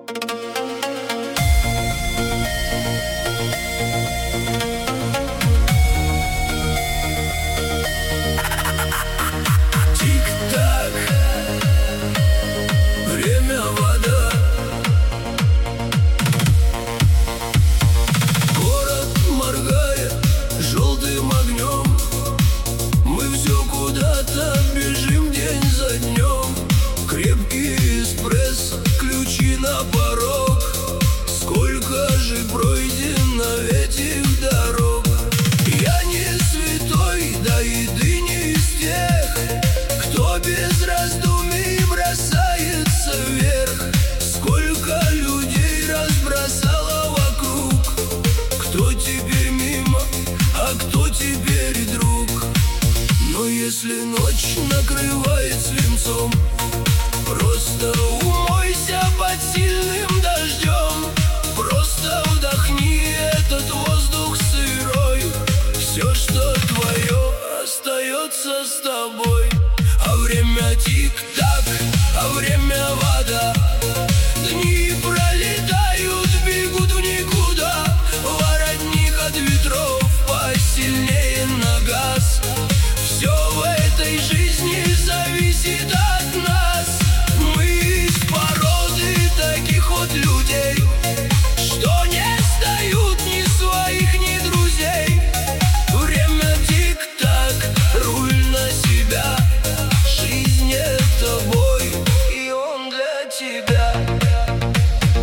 Тик-так, время вода. Город моргает желтым огнем. Мы все куда-то бежим день за днем. Крепкий эспрессо, ключи на порог. Сколько же пройдено этих дорог. Я не святой, да и ты не из тех, кто без раздумий бросается вверх. Сколько людей разбросало вокруг. Кто теперь мимо, а кто теперь друг. Но если ночь накрывает свинцом,